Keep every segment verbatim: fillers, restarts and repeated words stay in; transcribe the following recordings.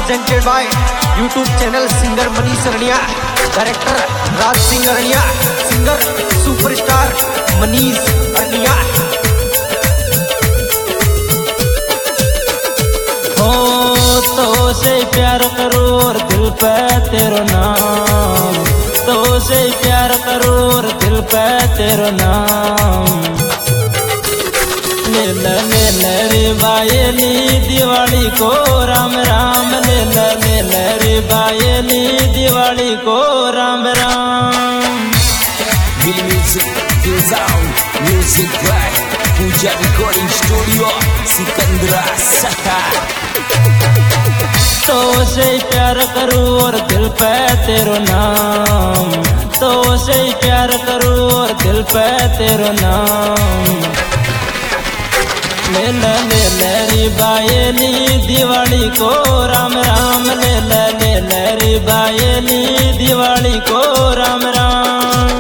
presented by YouTube channel singer Manish Rania, director Raj Singh Rania, singer superstar Manish Rania। हो तो से प्यार करो और दिल पे तेरा नाम, तो से प्यार करो और दिल पे तेरा नाम। ले ले ले ले रे बायली दिवाली को राम राम, ले ले ले ले रे बायली दिवाली को Ram Ram. Feel music, feel sound, music black, Puja Recording Studio, Sikandra Saka। तो से प्यार करूं और दिल पे तेरा नाम, तो से प्यार करूं और दिल पे तेरा नाम। ले ले ले ले रे बायली दिवाली को राम राम, ले ले ले ले रे बायली दिवाली को राम राम।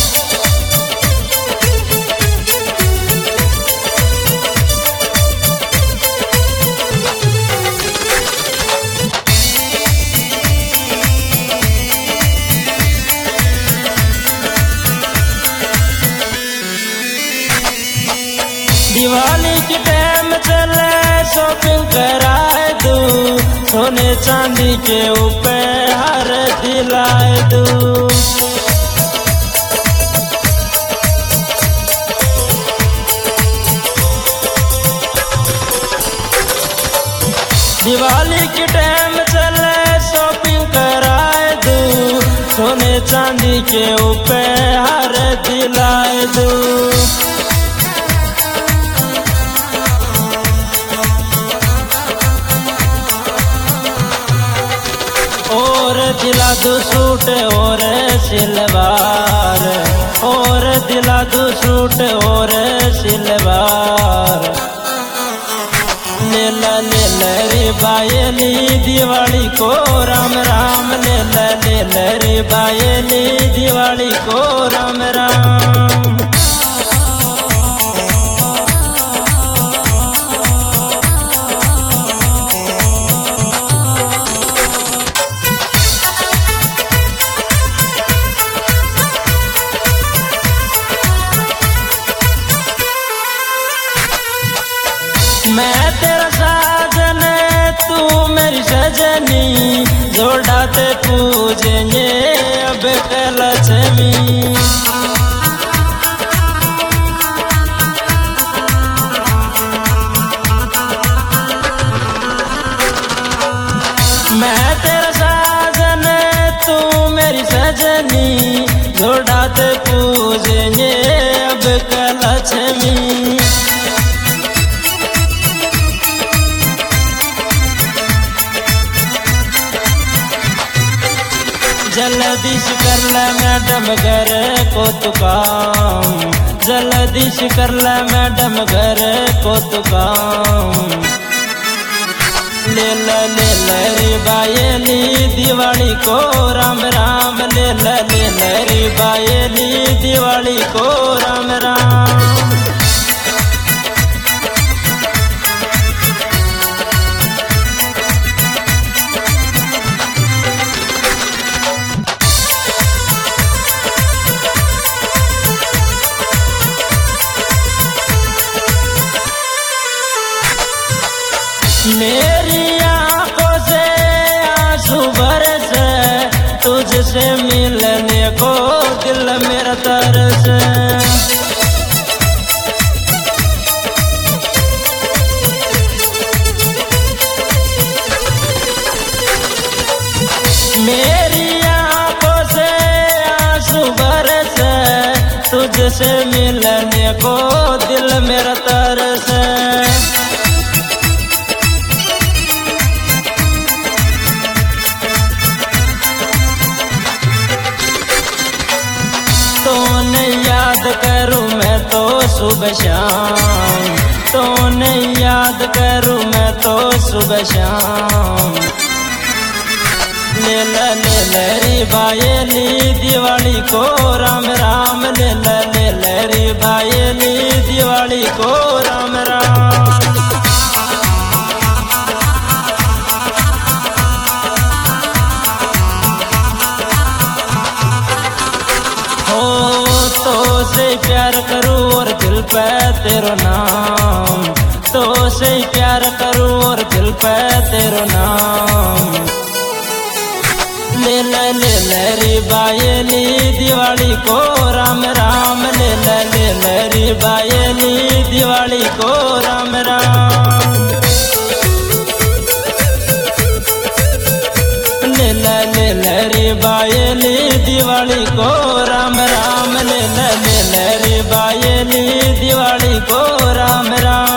दिवाली के टाइम चले शॉपिंग कराए दूं, सोने चांदी के ऊपर हार दिलाए दूं। दिवाली के टाइम चले शॉपिंग कराए दूं, सोने चांदी के ऊपर हार दिलाए दूं। और दिला दो सूट और सिलवार, और दिला दो सूट और सिलवार। ले ला ले ला रे बायली दिवाली को राम राम, ले ला ले ला रे बायली दिवाली को राम राम। मैं तेरा साजन तू मेरी सजनी, जोड़ाते पूजेंगे अब कलक्ष्मी। मैं तेरा साजन तू मेरी सजनी, जोड़ाते पूजेंगे अब कलक्ष्मी। जल्दी से कर ले मैडम घर को तू काम, जल्दी से कर ले मैडम घर को तू काम। ले ले ले ले रे बायली दिवाली को राम राम, ले ले ले ले रे बायली दिवाली को राम राम। मेरी आंखों से आंसू बरसे, तुझसे मिलने को दिल मेरा तरसे। मेरी आंखों से आंसू बरसे, तुझसे मिलने को दिल मेरा तरसे। याद करूं मैं तो सुबह शाम, तो नहीं याद करूं मैं तो सुबह शाम। ले ला ले ला रे बायली दिवाली को राम राम, ले ला ले ला रे बायली दिवाली को राम राम। करूँ और दिल पे तेरो नाम, तो से ही प्यार करूँ और दिल पे तेरो नाम। ले ले ले ले री बायली दिवाली को राम राम, ले ले ले ले री बायली दिवाली को राम राम। ले ले ले ले री बायली दिवाली को राम राम, ले ले ले ले री बायली दिवाली को राम राम।